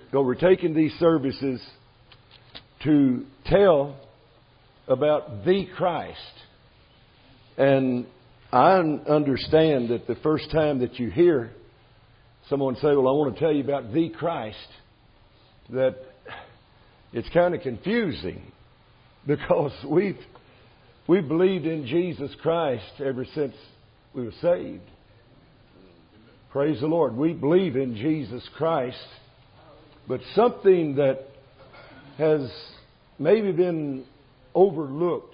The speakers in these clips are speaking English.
So we're taking these services to tell about the Christ. And I understand that the first time that you hear someone say, well, I want to tell you about the Christ, that it's kind of confusing because we've believed in Jesus Christ ever since we were saved. Praise the Lord. We believe in Jesus Christ. But something that has maybe been overlooked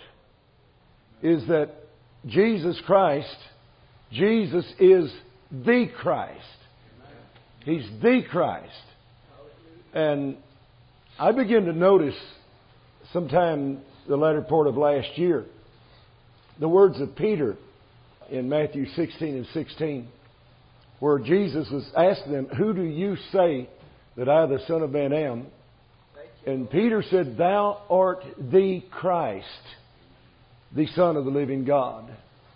is that Jesus Christ, Jesus is the Christ. He's the Christ. And I began to notice sometime the latter part of last year the words of Peter in Matthew 16 and 16, where Jesus was asking them, who do you say that I, the Son of Man, am? And Peter said, thou art the Christ, the Son of the living God.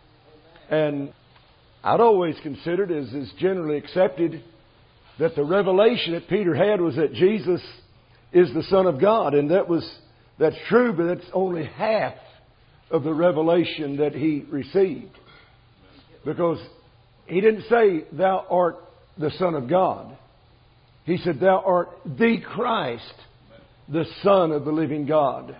And I'd always considered, as is generally accepted, that the revelation that Peter had was that Jesus is the Son of God. And that's true, but that's only half of the revelation that he received. Because he didn't say, thou art the Son of God. He said, thou art the Christ, the Son of the living God.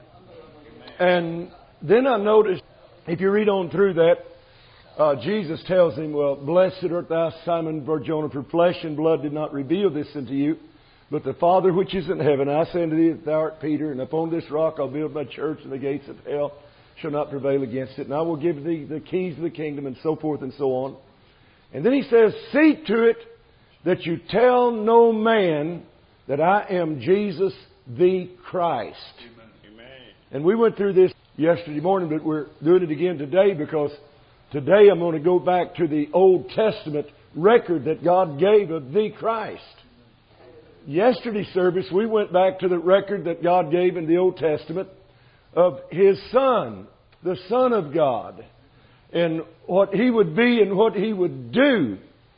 And then I noticed, if you read on through that, Jesus tells him, well, blessed art thou, Simon Bar-Jonah, for flesh and blood did not reveal this unto you, but the Father which is in heaven. I say unto thee that thou art Peter, and upon this rock I'll build my church, and the gates of hell shall not prevail against it. And I will give thee the keys of the kingdom, and so forth and so on. And then he says, see to it that you tell no man that I am Jesus the Christ. Amen. And we went through this yesterday morning, but we're doing it again today because today I'm going to go back to the Old Testament record that God gave of the Christ. Yesterday's service, we went back to the record that God gave in the Old Testament of His Son, the Son of God, and what He would be and what He would do.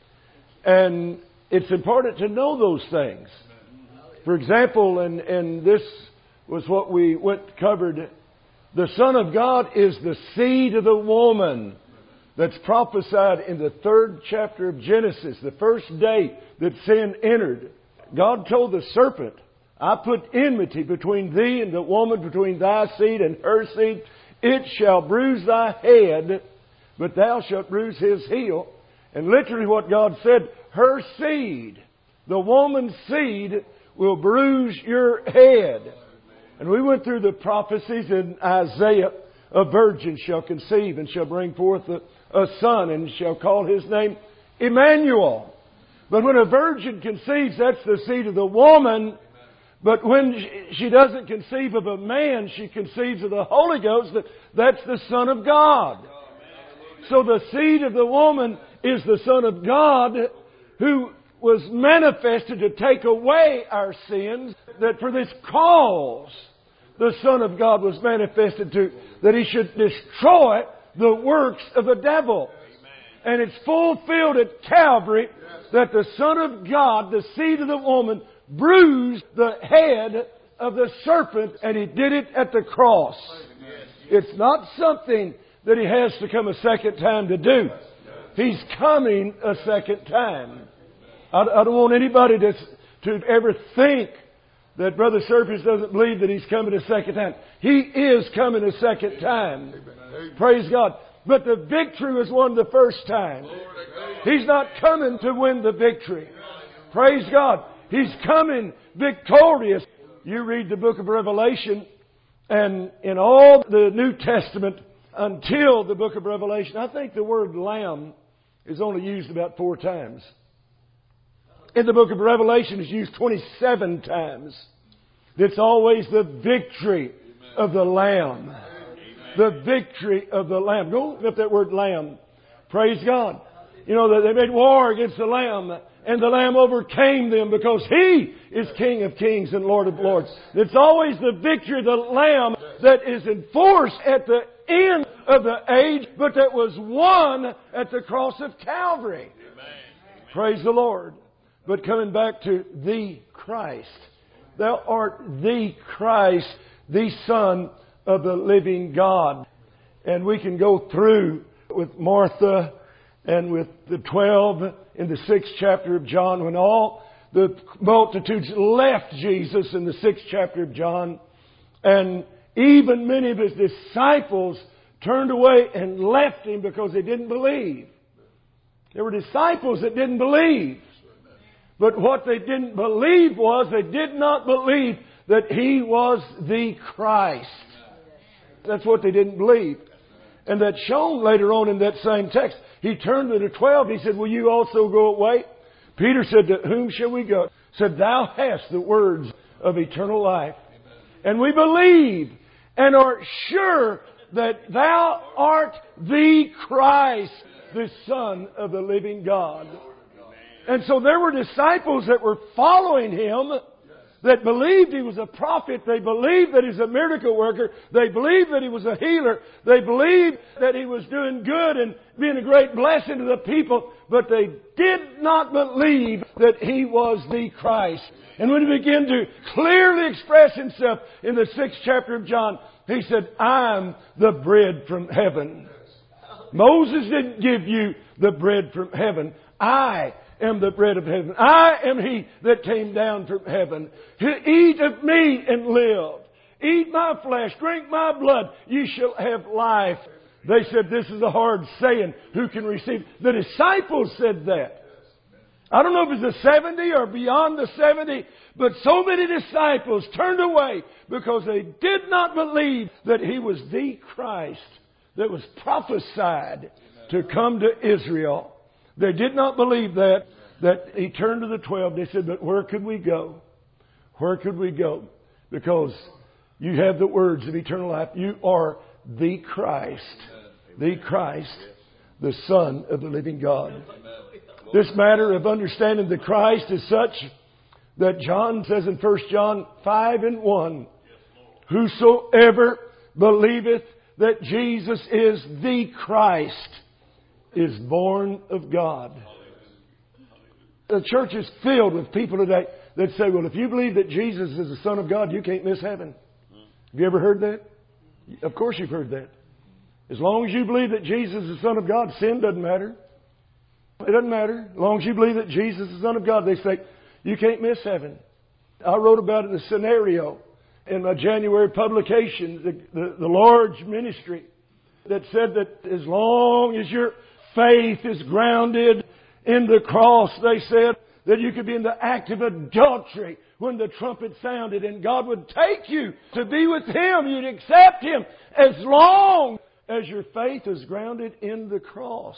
And it's important to know those things. For example, and this was what we covered, the Son of God is the seed of the woman that's prophesied in the 3rd chapter of Genesis, the first day that sin entered. God told the serpent, I put enmity between thee and the woman, between thy seed and her seed. It shall bruise thy head, but thou shalt bruise his heel. And literally what God said, her seed, the woman's seed, will bruise your head. And we went through the prophecies in Isaiah. A virgin shall conceive and shall bring forth a son and shall call his name Emmanuel. But when a virgin conceives, that's the seed of the woman. But when she doesn't conceive of a man, she conceives of the Holy Ghost. That's the Son of God. So the seed of the woman is the Son of God who was manifested to take away our sins. That for this cause the Son of God was manifested that He should destroy the works of the devil. And it's fulfilled at Calvary that the Son of God, the seed of the woman, bruised the head of the serpent, and He did it at the cross. It's not something that He has to come a second time to do. He's coming a second time. I don't want anybody to ever think that Brother Surface doesn't believe that He's coming a second time. He is coming a second time. Praise God. But the victory was won the first time. He's not coming to win the victory. Praise God. He's coming victorious. You read the book of Revelation, and in all the New Testament until the book of Revelation, I think the word Lamb is only used about 4 times. In the book of Revelation, it's used 27 times. It's always the victory of the Lamb. The victory of the Lamb. Don't look up that word Lamb. Praise God. You know, they made war against the Lamb, and the Lamb overcame them because He is King of Kings and Lord of Lords. It's always the victory of the Lamb that is enforced at the end of the age, but that was won at the cross of Calvary. Amen. Praise the Lord. But coming back to the Christ. Thou art the Christ, the Son of the living God. And we can go through with Martha and with the 12 in the 6th chapter of John, when all the multitudes left Jesus in the 6th chapter of John. And even many of His disciples turned away and left Him because they didn't believe. There were disciples that didn't believe. But what they didn't believe was they did not believe that He was the Christ. That's what they didn't believe. And that's shown later on in that same text. He turned to the 12. He said, will you also go away? Peter said, to whom shall we go? Said, thou hast the words of eternal life. And we believe and are sure that thou art the Christ, the Son of the living God. And so there were disciples that were following Him, that believed He was a prophet. They believed that He's a miracle worker. They believed that He was a healer. They believed that He was doing good and being a great blessing to the people. But they did not believe that He was the Christ. And when He began to clearly express Himself in the 6th chapter of John, He said, I'm the bread from heaven. Moses didn't give you the bread from heaven. I am the bread of heaven. I am He that came down from heaven. Eat of me and live. Eat my flesh, drink my blood. You shall have life. They said, this is a hard saying. Who can receive? The disciples said that. I don't know if it's the 70 or beyond the 70, but so many disciples turned away because they did not believe that He was the Christ that was prophesied to come to Israel. They did not believe that He turned to the 12. They said, but where could we go? Where could we go? Because you have the words of eternal life. You are the Christ. The Christ, the Son of the living God. This matter of understanding the Christ is such that John says in 1 John 5:1, whosoever believeth that Jesus is the Christ is born of God. The church is filled with people today that say, well, if you believe that Jesus is the Son of God, you can't miss heaven. Have you ever heard that? Of course you've heard that. As long as you believe that Jesus is the Son of God, sin doesn't matter. It doesn't matter. As long as you believe that Jesus is the Son of God, they say, you can't miss heaven. I wrote about it in a scenario in my January publication, the large ministry, that said that as long as your faith is grounded in the cross, they said that you could be in the act of adultery when the trumpet sounded, and God would take you to be with Him. You'd accept Him as long as your faith is grounded in the cross.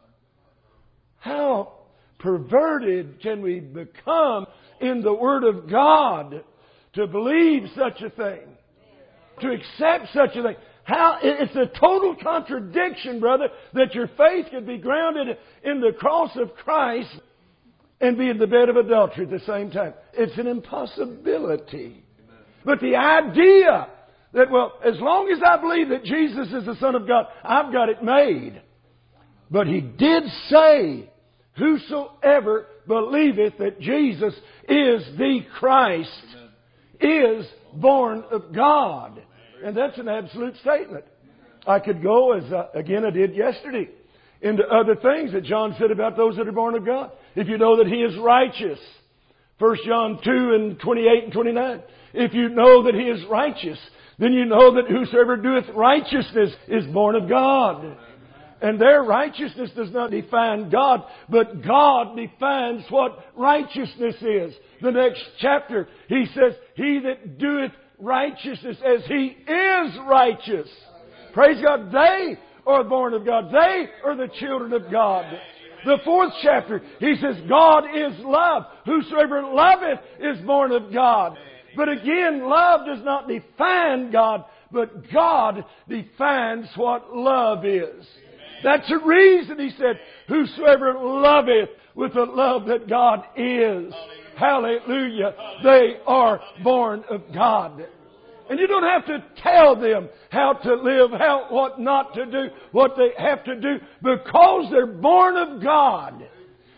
How perverted can we become in the Word of God to believe such a thing? To accept such a thing? How, it's a total contradiction, brother, that your faith can be grounded in the cross of Christ and be in the bed of adultery at the same time. It's an impossibility. But the idea that, well, as long as I believe that Jesus is the Son of God, I've got it made. But He did say, whosoever believeth that Jesus is the Christ is born of God. And that's an absolute statement. I could go, as again I did yesterday, into other things that John said about those that are born of God. If you know that He is righteous, 1 John 2:28 and 29. If you know that He is righteous, then you know that whosoever doeth righteousness is born of God. And their righteousness does not define God, but God defines what righteousness is. The next chapter, He says, he that doeth righteousness as He is righteous. Praise God. They are born of God. They are the children of God. The 4th chapter, He says, God is love. Whosoever loveth is born of God. But again, love does not define God, but God defines what love is. That's the reason He said, whosoever loveth with the love that God is. Hallelujah. They are born of God. And you don't have to tell them how to live, what not to do, what they have to do, because they're born of God.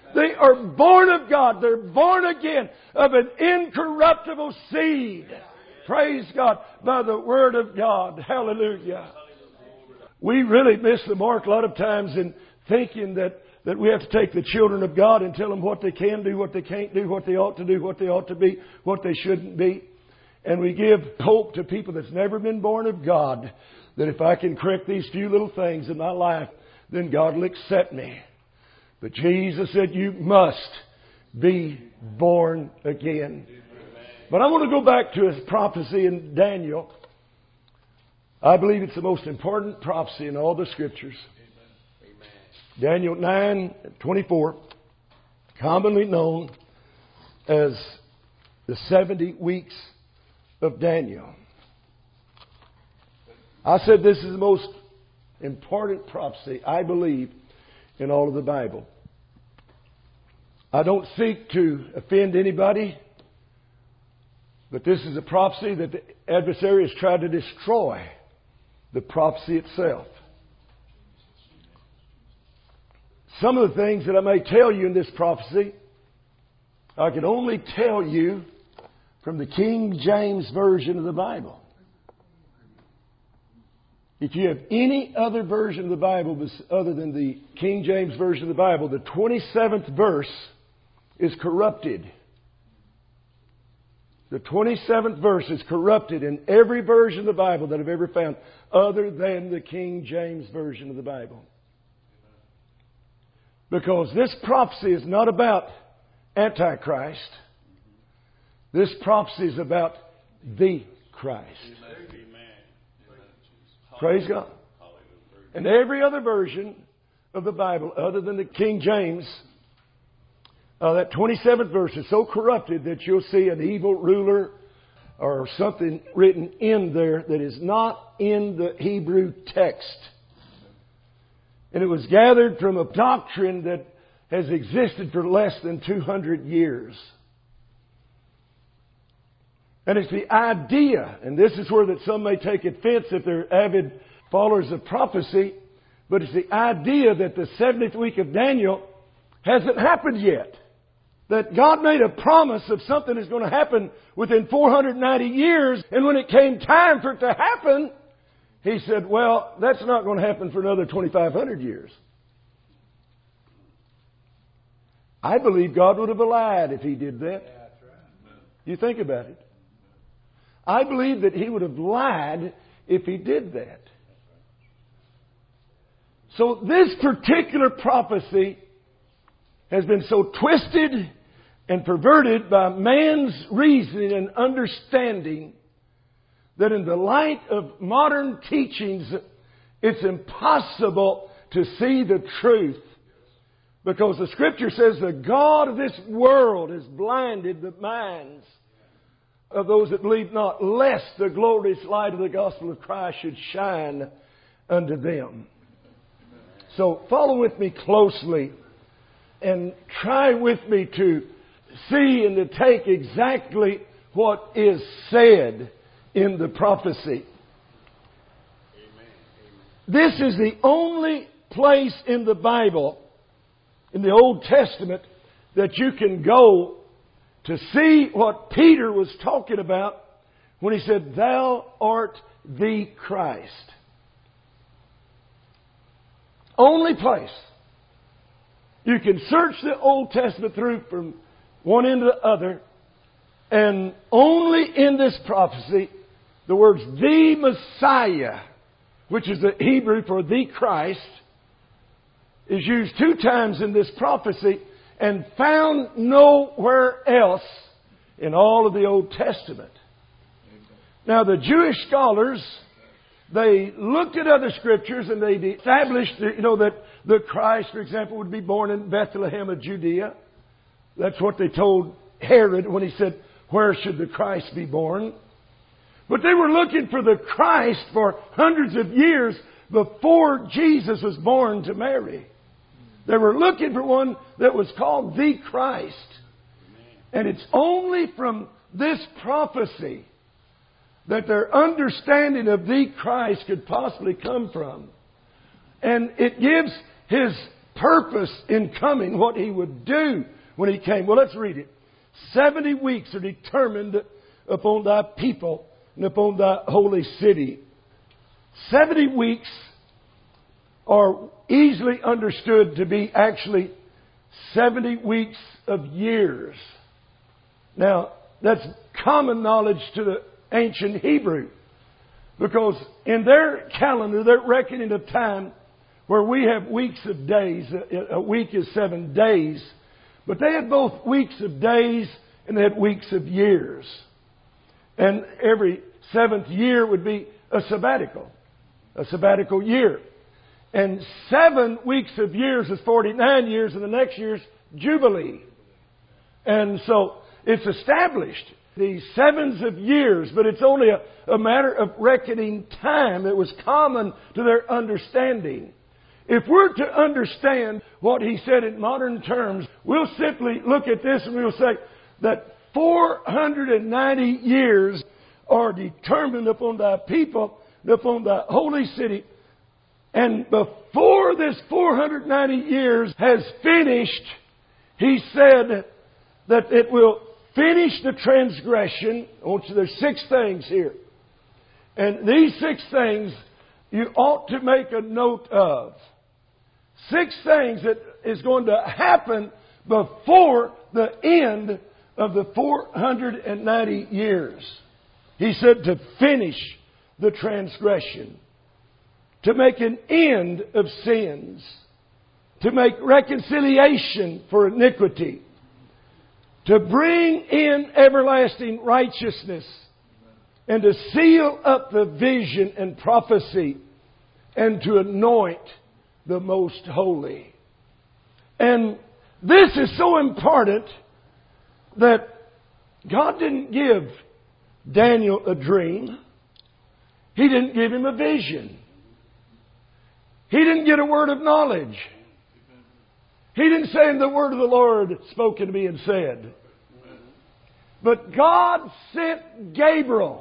They are born of God. They're born again of an incorruptible seed. Praise God. By the Word of God. Hallelujah. We really miss the mark a lot of times in thinking that we have to take the children of God and tell them what they can do, what they can't do, what they ought to do, what they ought to be, what they shouldn't be. And we give hope to people that's never been born of God, that if I can correct these few little things in my life, then God will accept me. But Jesus said, you must be born again. But I want to go back to a prophecy in Daniel. I believe it's the most important prophecy in all the Scriptures. Daniel 9:24, commonly known as the 70 weeks of Daniel. I said this is the most important prophecy, I believe, in all of the Bible. I don't seek to offend anybody, but this is a prophecy that the adversary has tried to destroy the prophecy itself. Some of the things that I may tell you in this prophecy, I can only tell you from the King James Version of the Bible. If you have any other version of the Bible other than the King James Version of the Bible, the 27th verse is corrupted. The 27th verse is corrupted in every version of the Bible that I've ever found other than the King James Version of the Bible. Because this prophecy is not about Antichrist. This prophecy is about the Christ. Praise God. And every other version of the Bible, other than the King James, that 27th verse is so corrupted that you'll see an evil ruler or something written in there that is not in the Hebrew text. And it was gathered from a doctrine that has existed for less than 200 years. And it's the idea, and this is where that some may take offense if they're avid followers of prophecy, but it's the idea that the 70th week of Daniel hasn't happened yet. That God made a promise of something that's going to happen within 490 years, and when it came time for it to happen, He said, well, that's not going to happen for another 2,500 years. I believe God would have lied if He did that. You think about it. I believe that He would have lied if He did that. So this particular prophecy has been so twisted and perverted by man's reasoning and understanding that in the light of modern teachings, it's impossible to see the truth. Because the Scripture says the God of this world has blinded the minds of those that believe not, lest the glorious light of the gospel of Christ should shine unto them. So follow with me closely and try with me to see and to take exactly what is said in the prophecy. This is the only place in the Bible, in the Old Testament, that you can go to see what Peter was talking about when he said, "Thou art the Christ." Only place. You can search the Old Testament through from one end to the other, and only in this prophecy, the words "the Messiah," which is the Hebrew for the Christ, is used 2 times in this prophecy and found nowhere else in all of the Old Testament. Now, the Jewish scholars, they looked at other scriptures and they established, that the Christ, for example, would be born in Bethlehem of Judea. That's what they told Herod when he said, "Where should the Christ be born?" But they were looking for the Christ for hundreds of years before Jesus was born to Mary. They were looking for one that was called the Christ. And it's only from this prophecy that their understanding of the Christ could possibly come from. And it gives His purpose in coming, what He would do when He came. Well, let's read it. 70 weeks are determined upon thy people and upon thy holy city. 70 weeks are easily understood to be actually 70 weeks of years. Now, that's common knowledge to the ancient Hebrew, because in their calendar, their reckoning of time, where we have weeks of days, a week is 7 days, but they had both weeks of days and they had weeks of years. And every 7th year would be a sabbatical year. And 7 weeks of years is 49 years, and the next year's Jubilee. And so it's established, these 7s of years, but it's only a matter of reckoning time that was common to their understanding. If we're to understand what He said in modern terms, we'll simply look at this and we'll say that 490 years are determined upon thy people, upon thy holy city. And before this 490 years has finished, He said that it will finish the transgression. There's 6 things here. And these 6 things you ought to make a note of. 6 things that is going to happen before the end of the 490 years. He said to finish the transgression, to make an end of sins, to make reconciliation for iniquity, to bring in everlasting righteousness, and to seal up the vision and prophecy, and to anoint the most holy. And this is so important that God didn't give Daniel a dream. He didn't give him a vision. He didn't get a word of knowledge. He didn't say, the word of the Lord spoken to me and said. But God sent Gabriel.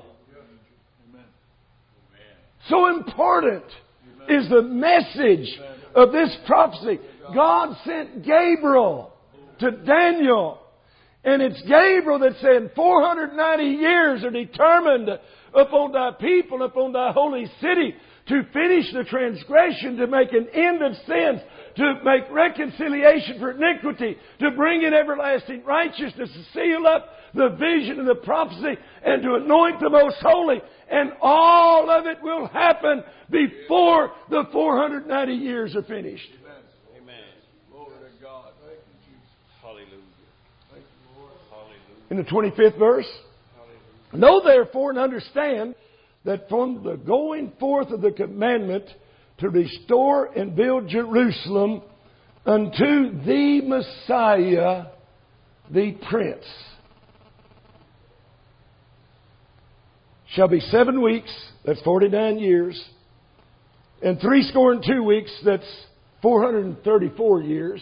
So important is the message of this prophecy. God sent Gabriel to Daniel. And it's Gabriel that said 490 years are determined upon thy people, upon thy holy city, to finish the transgression, to make an end of sins, to make reconciliation for iniquity, to bring in everlasting righteousness, to seal up the vision and the prophecy, and to anoint the most holy. And all of it will happen before the 490 years are finished. Amen. Glory to God. Thank you, Jesus. Hallelujah. Thank you, Lord. Hallelujah. In the 25th verse, know therefore and understand that from the going forth of the commandment to restore and build Jerusalem unto the Messiah, the Prince, shall be 7 weeks, that's 49 years, and 62 weeks, that's 434 years,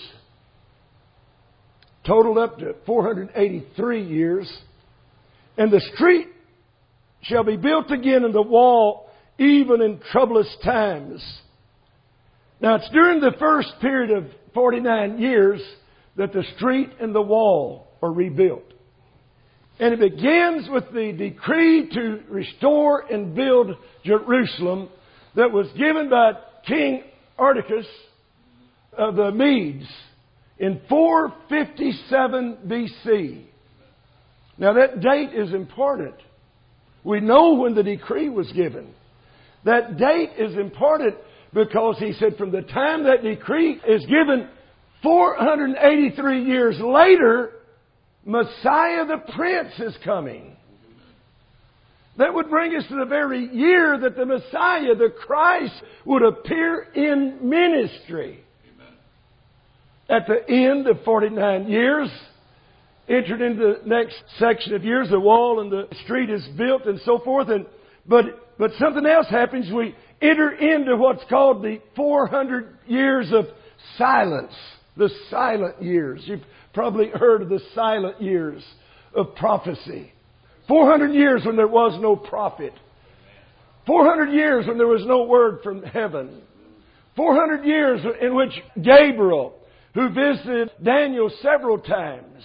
totaled up to 483 years. And the street shall be built again in the wall, even in troublous times. Now, it's during the first period of 49 years that the street and the wall are rebuilt. And it begins with the decree to restore and build Jerusalem that was given by King Artaxerxes of the Medes in 457 BC. Now that date is important. We know when the decree was given. That date is important because he said from the time that decree is given, 483 years later, Messiah the Prince is coming. That would bring us to the very year that the Messiah, the Christ, would appear in ministry. Amen. At the end of 49 years, entered into the next section of years, the wall and the street is built and so forth. But something else happens. We enter into what's called the 400 years of silence. The silent years. You've probably heard of the silent years of prophecy. 400 years when there was no prophet. 400 years when there was no word from heaven. 400 years in which Gabriel, who visited Daniel several times,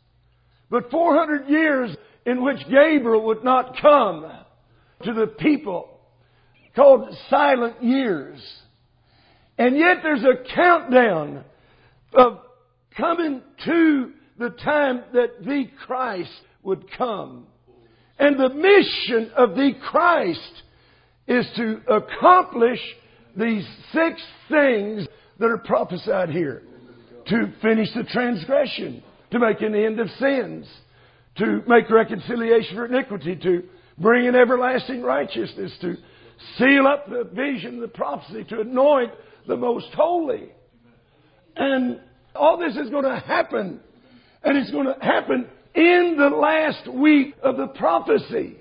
but 400 years in which Gabriel would not come to the people, called silent years. And yet there's a countdown of coming to the time that the Christ would come. And the mission of the Christ is to accomplish these 6 things that are prophesied here. To finish the transgression, to make an end of sins, to make reconciliation for iniquity, to bring in everlasting righteousness, to seal up the vision, the prophecy, to anoint the most holy. And all this is going to happen. And it's going to happen in the last week of the prophecy.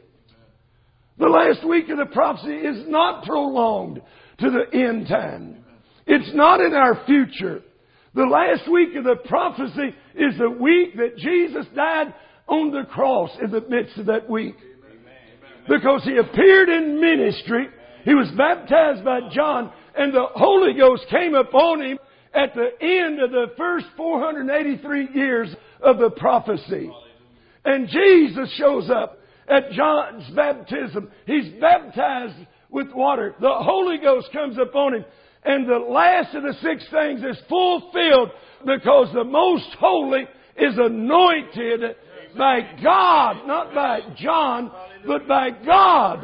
The last week of the prophecy is not prolonged to the end time. It's not in our future. The last week of the prophecy is the week that Jesus died on the cross in the midst of that week. Because He appeared in ministry. He was baptized by John, and the Holy Ghost came upon Him at the end of the first 483 years of the prophecy. And Jesus shows up at John's baptism. He's baptized with water. The Holy Ghost comes upon Him. And the last of the 6 things is fulfilled because the most holy is anointed by God, not by John, but by God.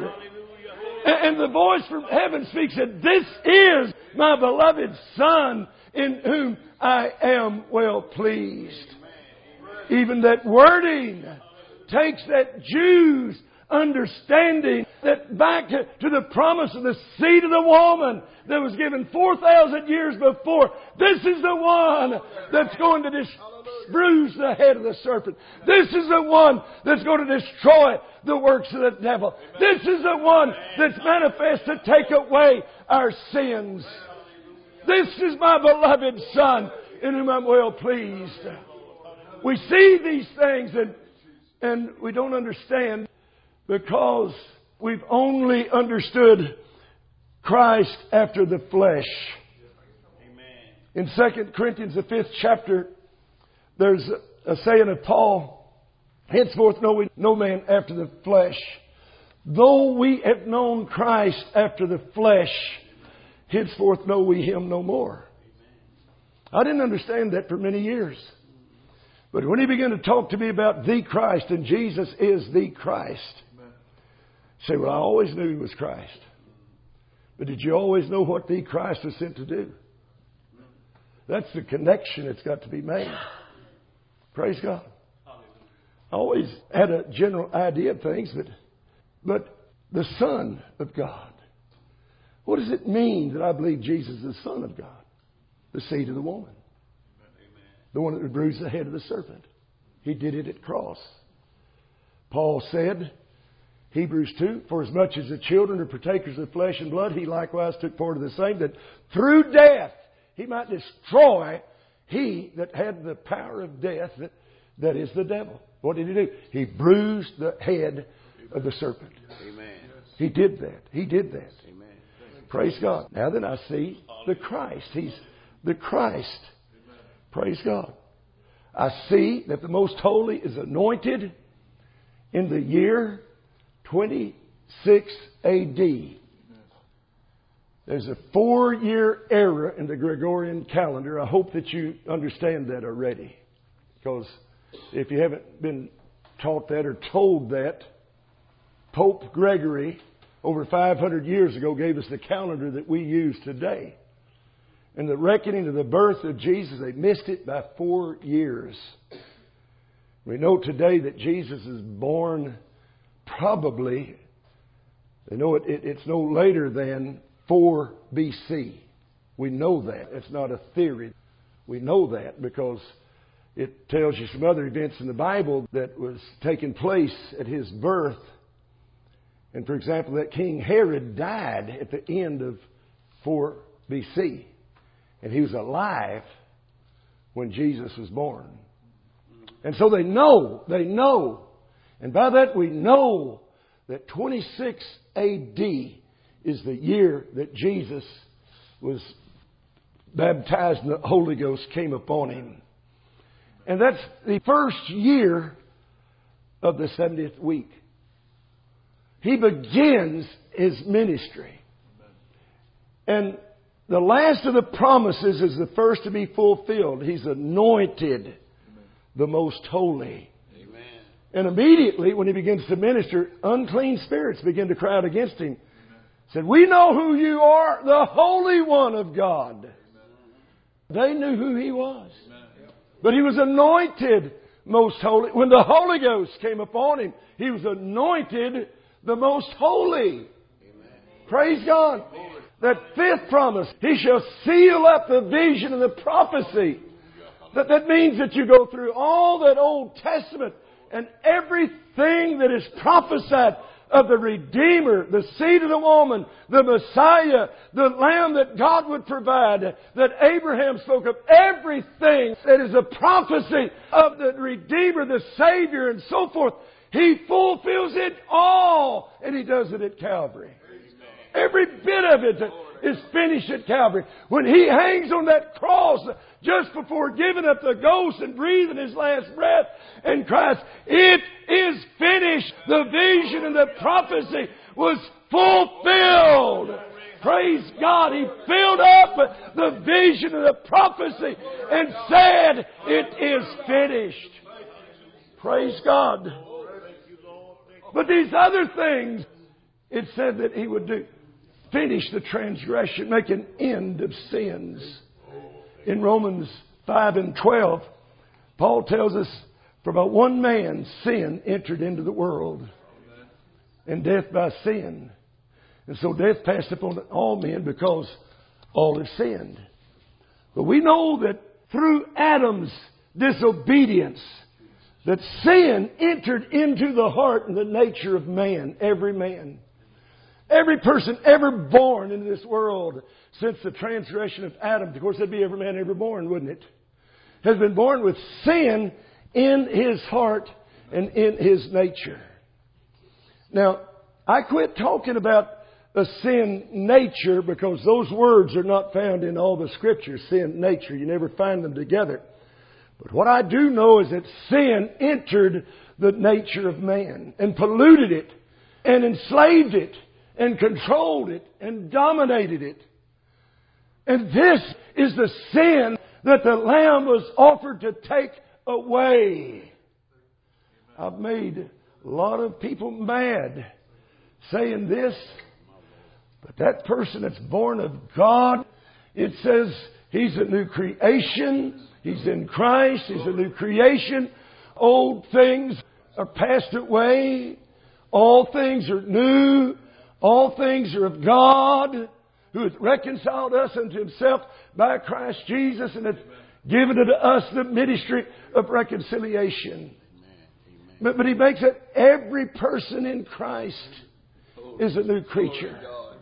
And the voice from heaven speaks that this is my beloved Son in whom I am well pleased. Even that wording takes that Jews' understanding that back to the promise of the seed of the woman that was given 4,000 years before. This is the one that's going to bruise the head of the serpent. This is the one that's going to destroy the works of the devil. This is the one that's manifest to take away our sins. This is my beloved Son in whom I'm well pleased. We see these things and we don't understand because we've only understood Christ after the flesh. In 2 Corinthians, the 5th chapter, there's a saying of Paul, henceforth know we no man after the flesh. Though we have known Christ after the flesh, henceforth know we Him no more. I didn't understand that for many years. But when he began to talk to me about the Christ, and Jesus is the Christ, I say, well, I always knew He was Christ. But did you always know what the Christ was sent to do? That's the connection that's got to be made. Praise God. I always had a general idea of things, but the Son of God. What does it mean that I believe Jesus is the Son of God? The seed of the woman. The one that would bruise the head of the serpent. He did it at cross. Paul said, Hebrews 2, for as much as the children are partakers of flesh and blood, He likewise took part of the same, that through death He might destroy he that had the power of death, that is the devil. What did He do? He bruised the head of the serpent. Amen. He did that. He did that. Amen. Praise God. Now then I see the Christ. He's the Christ. Praise God. I see that the Most Holy is anointed in the year 26 A.D. There's a 4-year era in the Gregorian calendar. I hope that you understand that already. Because if you haven't been taught that or told that, Pope Gregory, over 500 years ago, gave us the calendar that we use today. And the reckoning of the birth of Jesus, they missed it by 4 years. We know today that Jesus is born probably, they know it's no later than 4 BC. We know that. It's not a theory. We know that because it tells you some other events in the Bible that was taking place at His birth. And for example, that King Herod died at the end of 4 BC. And he was alive when Jesus was born. And so they know. And by that we know that 26 A.D. is the year that Jesus was baptized and the Holy Ghost came upon him. And that's the first year of the 70th week. He begins his ministry. And the last of the promises is the first to be fulfilled. He's anointed the most holy. Amen. And immediately when he begins to minister, unclean spirits begin to cry out against him. Said, "We know who you are, the Holy One of God." They knew who he was. But he was anointed most holy. When the Holy Ghost came upon him, he was anointed the most holy. Amen. Praise God. That fifth promise, he shall seal up the vision and the prophecy. That means that you go through all that Old Testament and everything that is prophesied of the Redeemer, the seed of the woman, the Messiah, the Lamb that God would provide, that Abraham spoke of, everything that is a prophecy of the Redeemer, the Savior, and so forth. He fulfills it all, and He does it at Calvary. Every bit of it is finished at Calvary. When He hangs on that cross just before giving up the ghost and breathing His last breath and cries, "It is finished." The vision and the prophecy was fulfilled. Praise God. He filled up the vision and the prophecy and said, "It is finished." Praise God. But these other things, it said that He would do. Finish the transgression, make an end of sins. In Romans 5 and 12, Paul tells us, "For by one man sin entered into the world, and death by sin. And so death passed upon all men because all have sinned." But we know that through Adam's disobedience, that sin entered into the heart and the nature of man, every man. Every person ever born into this world since the transgression of Adam, of course that'd be every man ever born, wouldn't it? Has been born with sin in his heart and in his nature. Now, I quit talking about a sin nature because those words are not found in all the scriptures, sin nature. You never find them together. But what I do know is that sin entered the nature of man and polluted it and enslaved it and controlled it and dominated it. And this is the sin that the Lamb was offered to take away. I've made a lot of people mad saying this, but that person that's born of God, it says he's a new creation. He's in Christ. He's a new creation. Old things are passed away. All things are new. All things are of God, who hath reconciled us unto Himself by Christ Jesus, and hath given unto us the ministry of reconciliation. But He makes it every person in Christ is a new creature.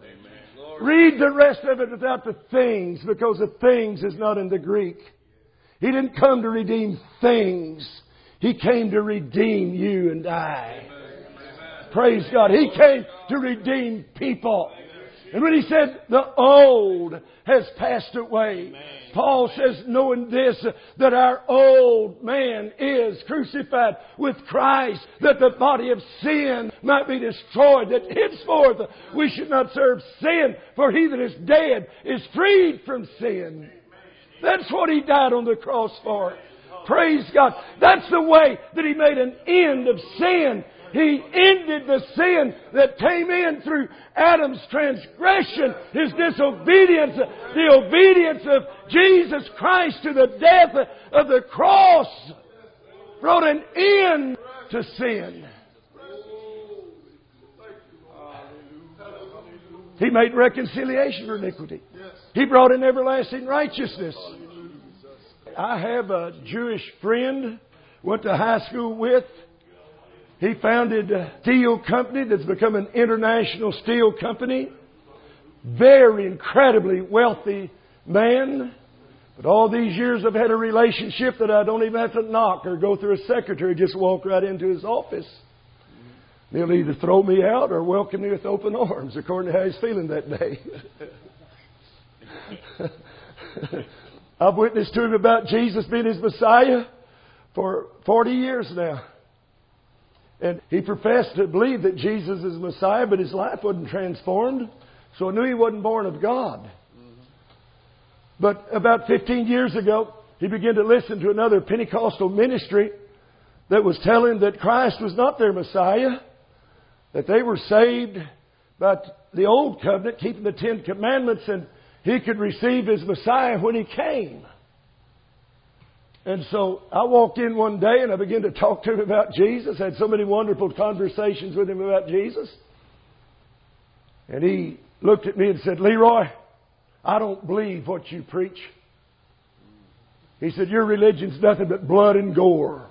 Read the rest of it without the things, because the things is not in the Greek. He didn't come to redeem things. He came to redeem you and I. Praise God. He came to redeem people. And when He said the old has passed away, Paul says, knowing this, that our old man is crucified with Christ, that the body of sin might be destroyed, that henceforth we should not serve sin, for he that is dead is freed from sin. That's what He died on the cross for. Praise God. That's the way that He made an end of sin. He ended the sin that came in through Adam's transgression, his disobedience, the obedience of Jesus Christ to the death of the cross. Brought an end to sin. He made reconciliation for iniquity. He brought in everlasting righteousness. I have a Jewish friend, went to high school with. He founded a steel company that's become an international steel company. Very incredibly wealthy man. But all these years I've had a relationship that I don't even have to knock or go through a secretary. Just walk right into his office. He'll either throw me out or welcome me with open arms, according to how he's feeling that day. I've witnessed to him about Jesus being his Messiah for 40 years now. And he professed to believe that Jesus is Messiah, but his life wasn't transformed. So I knew he wasn't born of God. But about 15 years ago, he began to listen to another Pentecostal ministry that was telling that Christ was not their Messiah, that they were saved by the Old Covenant, keeping the 10 Commandments, and he could receive his Messiah when he came. And so I walked in one day and I began to talk to him about Jesus. I had so many wonderful conversations with him about Jesus. And he looked at me and said, "Leroy, I don't believe what you preach." He said, "Your religion's nothing but blood and gore."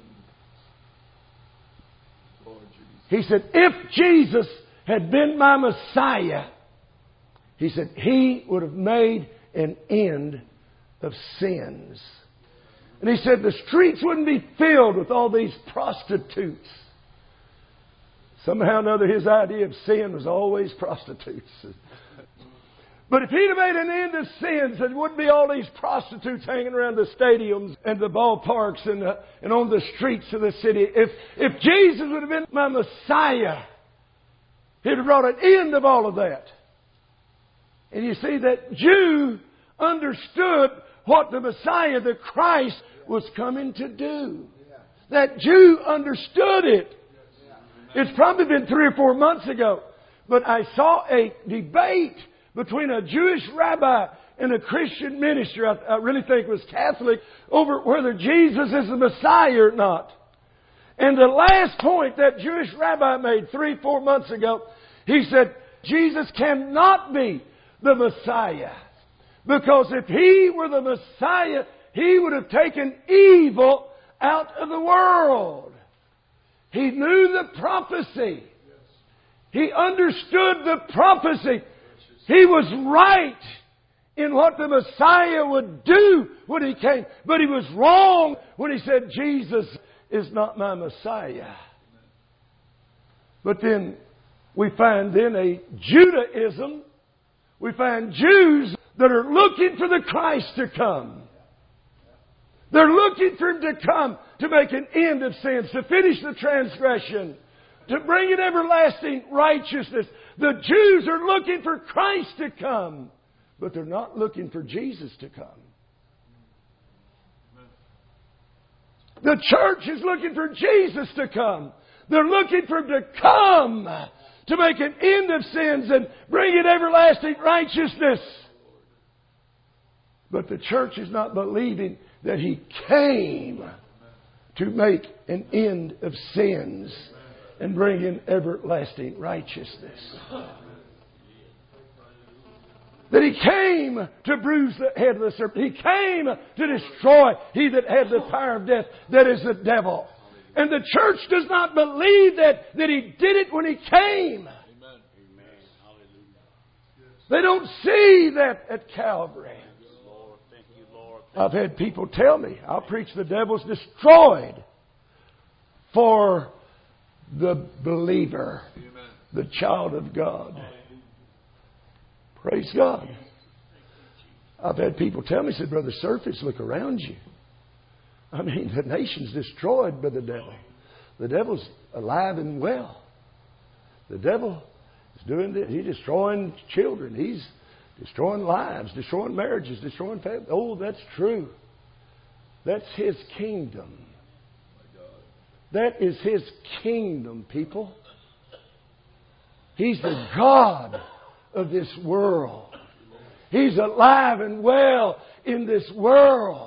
He said, "If Jesus had been my Messiah," he said, "He would have made an end of sins." And he said the streets wouldn't be filled with all these prostitutes. Somehow or another, his idea of sin was always prostitutes. But if he'd have made an end of sins, there wouldn't be all these prostitutes hanging around the stadiums and the ballparks and on the streets of the city. If Jesus would have been my Messiah, he'd have brought an end of all of that. And you see, that Jew understood what the Messiah, the Christ, was coming to do. That Jew understood it. It's probably been 3 or 4 months ago, but I saw a debate between a Jewish rabbi and a Christian minister, I really think it was Catholic, over whether Jesus is the Messiah or not. And the last point that Jewish rabbi made 3, 4 months ago, he said, Jesus cannot be the Messiah. Because if He were the Messiah, He would have taken evil out of the world. He knew the prophecy. He understood the prophecy. He was right in what the Messiah would do when He came. But He was wrong when He said, Jesus is not my Messiah. But then we find then a Judaism. We find Jews that are looking for the Christ to come. They're looking for Him to come to make an end of sins, to finish the transgression, to bring in everlasting righteousness. The Jews are looking for Christ to come, but they're not looking for Jesus to come. The church is looking for Jesus to come. They're looking for Him to come to make an end of sins and bring in everlasting righteousness. But the church is not believing that He came to make an end of sins and bring in everlasting righteousness. That He came to bruise the head of the serpent. He came to destroy he that had the power of death, that is the devil. And the church does not believe that He did it when He came. They don't see that at Calvary. I've had people tell me, I'll preach the devil's destroyed for the believer, the child of God. Praise God. I've had people tell me, said, Brother Surface, look around you. I mean, the nation's destroyed by the devil. The devil's alive and well. The devil is doing this. He's destroying children. He's destroying lives, destroying marriages, destroying families. Oh, that's true. That's his kingdom. That is his kingdom, people. He's the God of this world. He's alive and well in this world.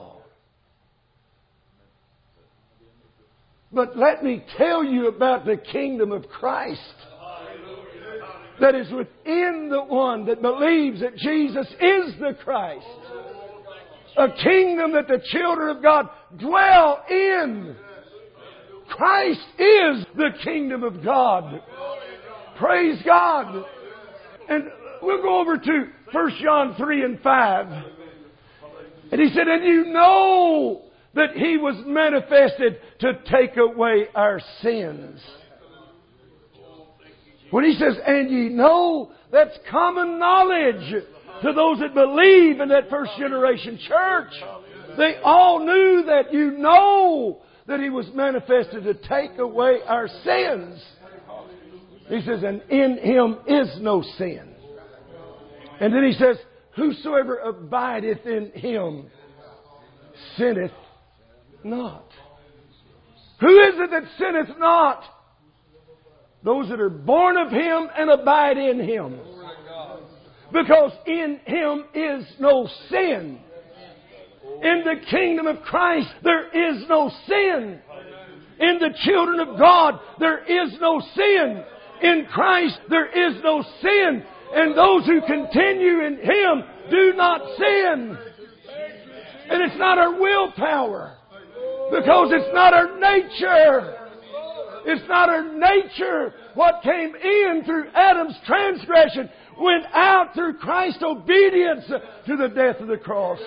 But let me tell you about the kingdom of Christ that is within the one that believes that Jesus is the Christ. A kingdom that the children of God dwell in. Christ is the kingdom of God. Praise God. And we'll go over to 1 John 3 and 5. And he said, and you know that He was manifested to take away our sins. When he says, and ye know, that's common knowledge. to those that believe in that first generation church. They all knew that you know that He was manifested to take away our sins. He says, and in Him is no sin. And then He says, whosoever abideth in Him sinneth not. Who is it that sinneth not? Those that are born of Him and abide in Him. Because in Him is no sin. In the kingdom of Christ, there is no sin. In the children of God, there is no sin. In Christ, there is no sin. And those who continue in Him do not sin. And it's not our willpower. Because it's not our nature. It's not our nature. What came in through Adam's transgression went out through Christ's obedience to the death of the cross.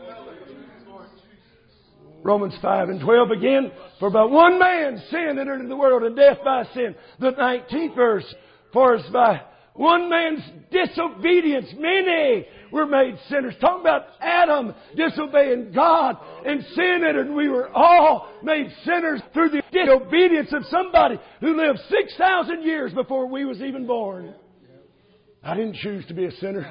Romans 5:12 again. For by one man sin entered into the world, and death by sin. The 19th verse. For as by one man's disobedience many were made sinners. Talking about Adam disobeying God, and sin entered, and we were all made sinners through the disobedience of somebody who lived 6,000 years before we was even born. I didn't choose to be a sinner.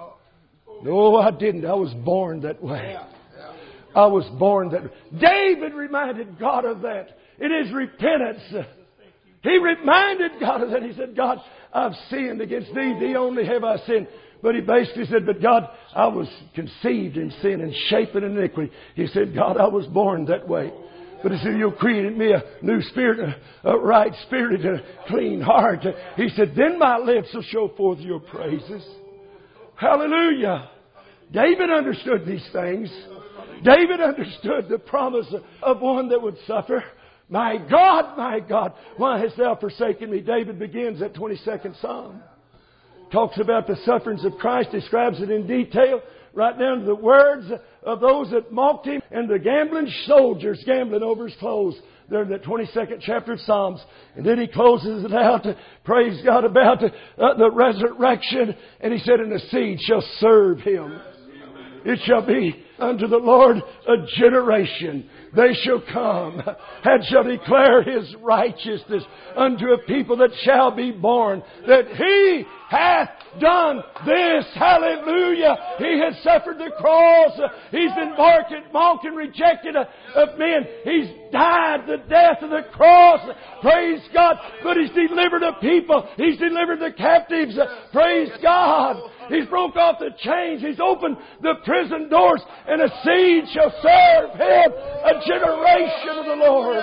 No, I didn't. I was born that way. I was born that way. David reminded God of that in his repentance. He reminded God of that. He said, God, I've sinned against Thee. Thee only have I sinned. But he basically said, but God, I was conceived in sin and shapen in iniquity. He said, God, I was born that way. But He said, You'll create in me a new spirit, a right spirit, a clean heart. He said, then my lips will show forth Your praises. Hallelujah. David understood these things. David understood the promise of one that would suffer. My God, why hast Thou forsaken me? David begins that 22nd Psalm. Talks about the sufferings of Christ, describes it in detail, right down to the words of those that mocked Him and the gambling soldiers gambling over His clothes. There in the 22nd chapter of Psalms. And then he closes it out to praise God about the resurrection. And he said, and the seed shall serve Him. It shall be unto the Lord a generation. They shall come and shall declare His righteousness unto a people that shall be born. That He hath done this. Hallelujah. He has suffered the cross. He's been mocked and rejected of men. He's died the death of the cross. Praise God. But He's delivered a people. He's delivered the captives. Praise God. He's broke off the chains. He's opened the prison doors. And a seed shall serve Him. A generation of the Lord.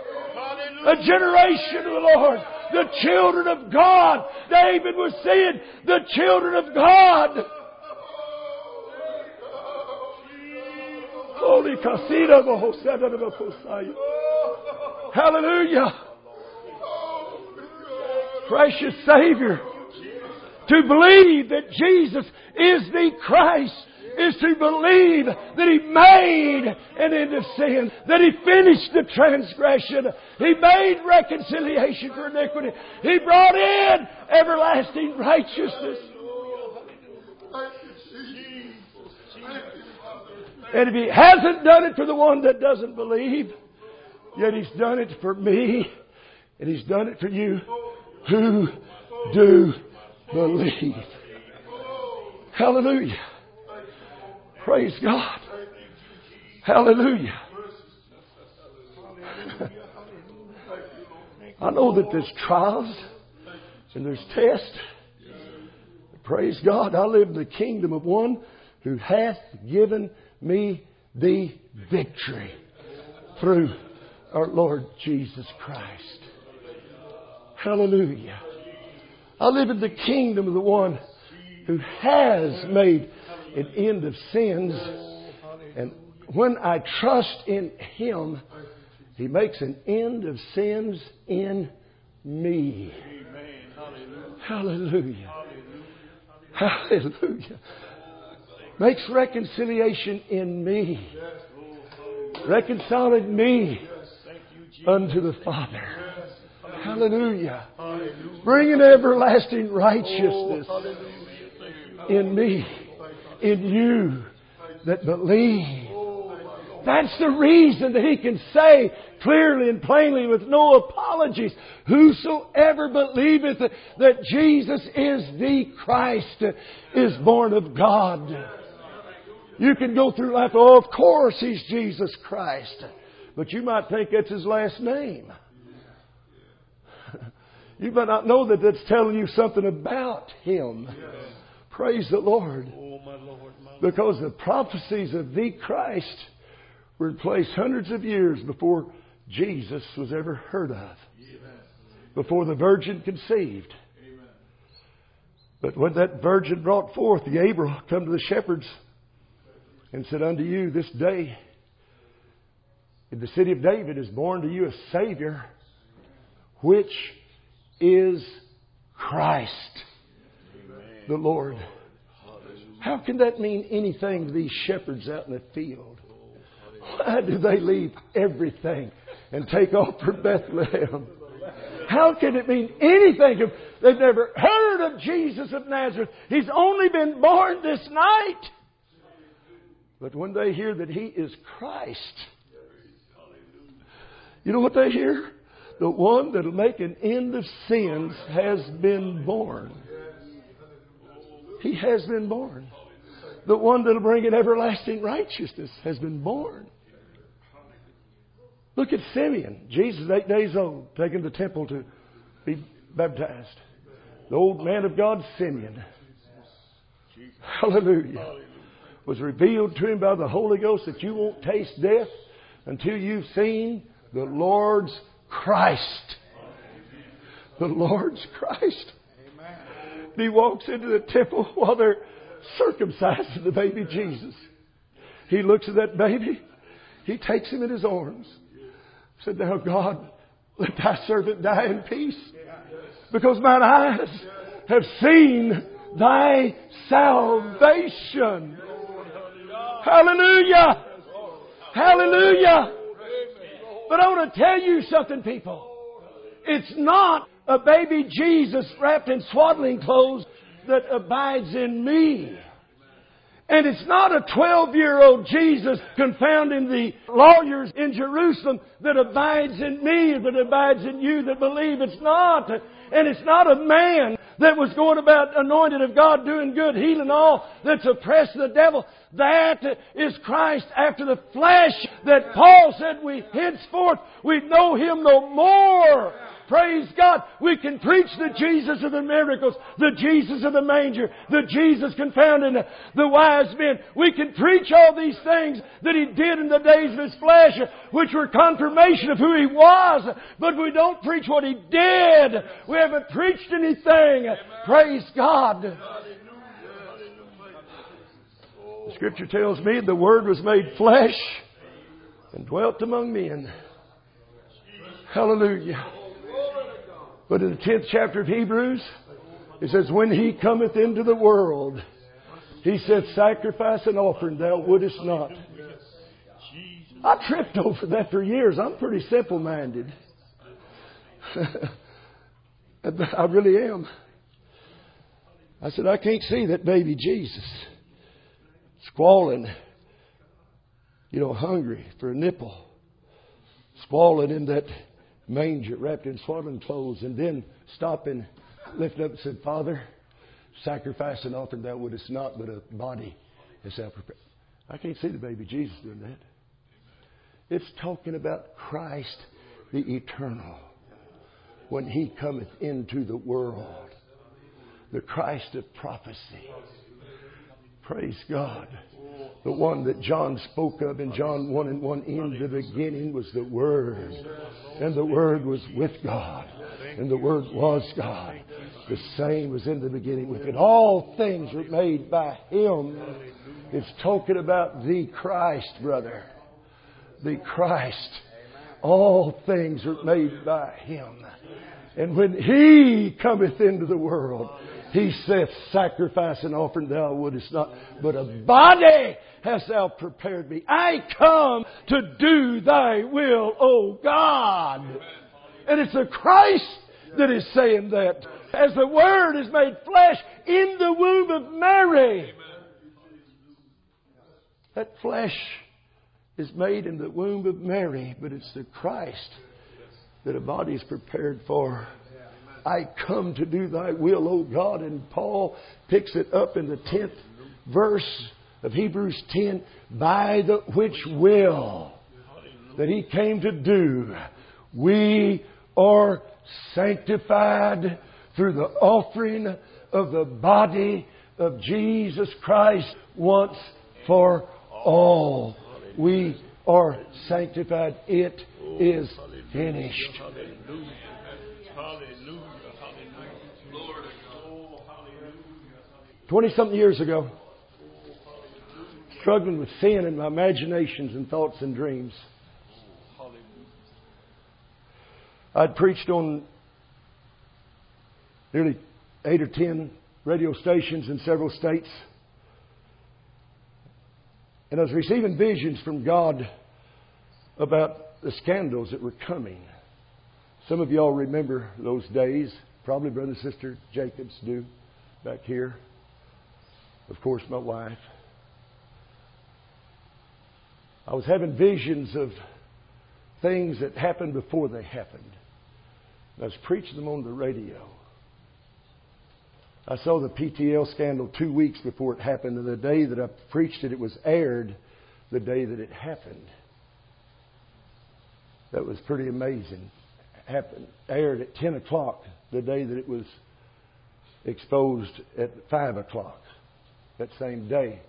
A generation of the Lord. The children of God. David was saying, the children of God. Holy Kasida Mahosada. Hallelujah. Precious Savior. To believe that Jesus is the Christ is to believe that He made an end of sin, that He finished the transgression, He made reconciliation for iniquity, He brought in everlasting righteousness. And if He hasn't done it for the one that doesn't believe, yet He's done it for me, and He's done it for you who do believe. Hallelujah. Praise God. Hallelujah. I know that there's trials and there's tests. Praise God. I live in the kingdom of one who hath given me the victory through our Lord Jesus Christ. Hallelujah. I live in the kingdom of the one who has made an end of sins. And when I trust in Him, He makes an end of sins in me. Hallelujah. Hallelujah. Makes reconciliation in me. Reconciling me unto the Father. Hallelujah. Bringing everlasting righteousness in me. in you that believe. That's the reason that He can say clearly and plainly with no apologies, whosoever believeth that Jesus is the Christ is born of God. You can go through life, oh, of course He's Jesus Christ. But you might think that's His last name. You might not know that that's telling you something about Him. Praise the Lord. Because the prophecies of the Christ were placed hundreds of years before Jesus was ever heard of. Before the virgin conceived. But when that virgin brought forth, Gabriel come to the shepherds and said, unto you this day in the city of David is born to you a Savior, which is Christ the Lord. How can that mean anything to these shepherds out in the field? Why do they leave everything and take off for Bethlehem? How can it mean anything if they've never heard of Jesus of Nazareth? He's only been born this night. But when they hear that He is Christ, you know what they hear? The one that will make an end of sins has been born. He has been born. The one that will bring an everlasting righteousness has been born. Look at Simeon. Jesus, 8 days old, taken to the temple to be baptized. The old man of God, Simeon. Hallelujah. Was revealed to him by the Holy Ghost that you won't taste death until you've seen the Lord's Christ. The Lord's Christ. And He walks into the temple while they're circumcising the baby Jesus. He looks at that baby. He takes him in His arms. Said, now God, let Thy servant die in peace. Because mine eyes have seen Thy salvation. Hallelujah! Hallelujah! But I want to tell you something, people. It's not a baby Jesus wrapped in swaddling clothes that abides in me. And it's not a 12-year-old Jesus confounding the lawyers in Jerusalem that abides in me, that abides in you that believe. It's not. And it's not a man that was going about anointed of God, doing good, healing all that's oppressed the devil. That is Christ after the flesh that Paul said we henceforth we know Him no more. Praise God. We can preach the Jesus of the miracles, the Jesus of the manger, the Jesus confounding the wise men. We can preach all these things that He did in the days of His flesh, which were confirmation of who He was. But we don't preach what He did. We haven't preached anything. Praise God. The Scripture tells me the Word was made flesh and dwelt among men. Hallelujah. But in the 10th chapter of Hebrews, it says, when He cometh into the world, He said, sacrifice and offering thou wouldest not. I tripped over that for years. I'm pretty simple-minded. I really am. I said, I can't see that baby Jesus squalling, hungry for a nipple, squalling in that manger wrapped in swaddling clothes, and then stopping, lifting up and said, Father, sacrifice and offering thou wouldest not, but a body is thou prepared. I can't see the baby Jesus doing that. It's talking about Christ the eternal when He cometh into the world. The Christ of prophecy. Praise God. The one that John spoke of in John 1:1. In the beginning was the Word. And the Word was with God. And the Word was God. The same was in the beginning with it. All things were made by Him. It's talking about the Christ, brother. The Christ. All things were made by Him. And when He cometh into the world, He saith, sacrifice and offering thou wouldest not, but a body hast thou prepared me. I come to do Thy will, O God. And it's the Christ that is saying that. As the Word is made flesh in the womb of Mary. That flesh is made in the womb of Mary, but it's the Christ that a body is prepared for. I come to do thy will, O God. And Paul picks it up in the 10th verse of Hebrews 10. By the which will that He came to do, we are sanctified through the offering of the body of Jesus Christ once for all. We are sanctified. It is finished. 20-something years ago, struggling with sin in my imaginations and thoughts and dreams, I'd preached on nearly 8 or 10 radio stations in several states. And I was receiving visions from God about the scandals that were coming. Some of y'all remember those days. Probably Brother and Sister Jacobs do back here. Of course, my wife. I was having visions of things that happened before they happened. I was preaching them on the radio. I saw the PTL scandal 2 weeks before it happened, and the day that I preached it, it was aired the day that it happened. That was pretty amazing. Aired at 10 o'clock the day that it was exposed at 5 o'clock that same day.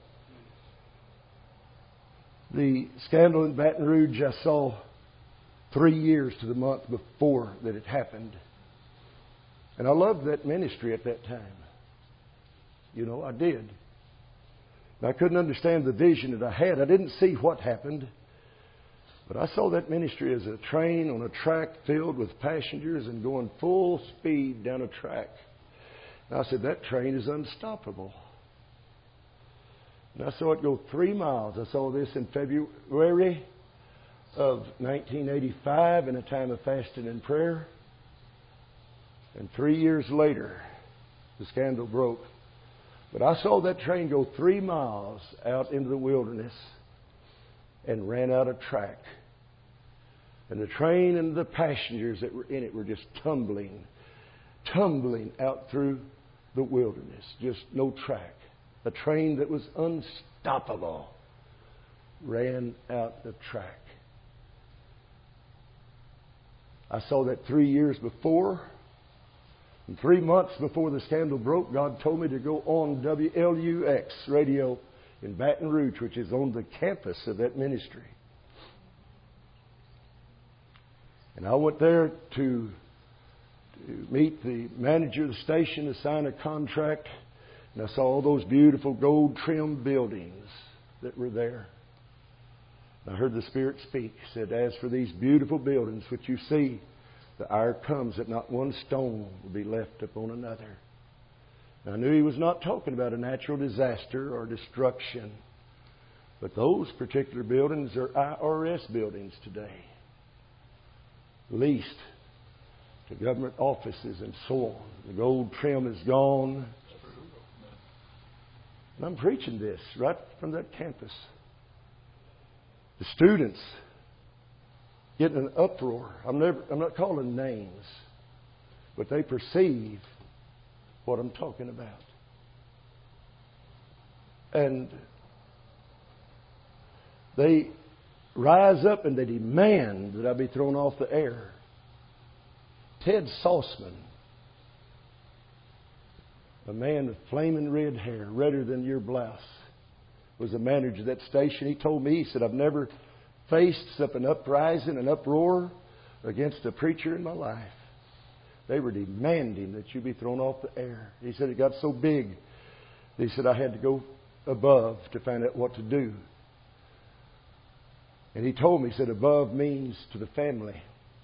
The scandal in Baton Rouge I saw 3 years to the month before that it happened. And I loved that ministry at that time. You know, I did. And I couldn't understand the vision that I had. I didn't see what happened. But I saw that ministry as a train on a track filled with passengers and going full speed down a track. And I said, that train is unstoppable. And I saw it go 3 miles. I saw this in February of 1985 in a time of fasting and prayer. And 3 years later, the scandal broke. But I saw that train go 3 miles out into the wilderness and ran out of track. And the train and the passengers that were in it were just tumbling out through the wilderness. Just no track. A train that was unstoppable ran out of track. I saw that 3 years before. And 3 months before the scandal broke, God told me to go on WLUX radio in Baton Rouge, which is on the campus of that ministry. And I went there to meet the manager of the station to sign a contract. And I saw all those beautiful gold-trimmed buildings that were there. And I heard the Spirit speak. He said, as for these beautiful buildings which you see, the hour comes that not one stone will be left upon another. And I knew he was not talking about a natural disaster or destruction. But those particular buildings are IRS buildings today. Leased to government offices and so on. The gold trim is gone. And I'm preaching this right from that campus. The students get in an uproar. I'm not calling names, but they perceive what I'm talking about. And they rise up and they demand that I be thrown off the air. Ted Saltzman, a man with flaming red hair, redder than your blouse, was the manager of that station. He told me, he said, I've never faced such an uprising, an uproar against a preacher in my life. They were demanding that you be thrown off the air. He said it got so big. He said I had to go above to find out what to do. And he told me, he said, above means to the family.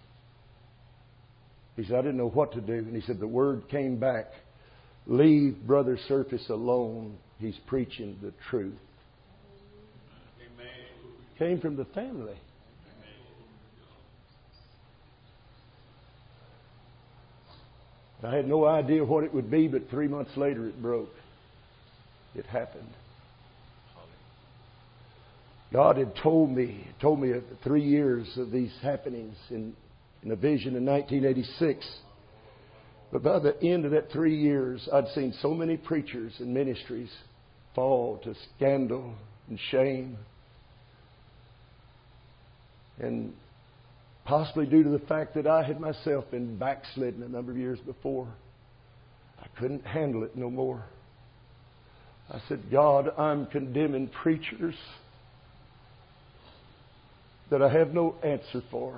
He said, I didn't know what to do. And he said, the word came back, leave Brother Surface alone. He's preaching the truth. Amen. Came from the family. Amen. I had no idea what it would be, but 3 months later it broke. It happened. God had told me 3 years of these happenings in a vision in 1986. But by the end of that 3 years, I'd seen so many preachers and ministries fall to scandal and shame. And possibly due to the fact that I had myself been backslidden a number of years before. I couldn't handle it no more. I said, God, I'm condemning preachers that I have no answer for.